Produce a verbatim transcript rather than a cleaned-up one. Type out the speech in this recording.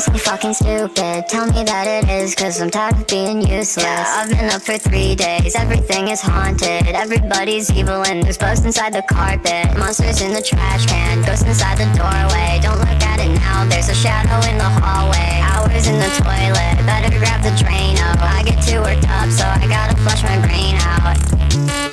honestly fucking stupid. Tell me that it is, cause I'm tired of being useless. Yeah, I've been up for three days, everything is haunted. Everybody's evil and there's bugs inside the carpet. Monsters in the trash can, ghosts inside the doorway. Don't look at it now, there's a shadow in the hallway. Hours in the toilet, better grab the Drano. I get too worked up, so I gotta flush my brain out.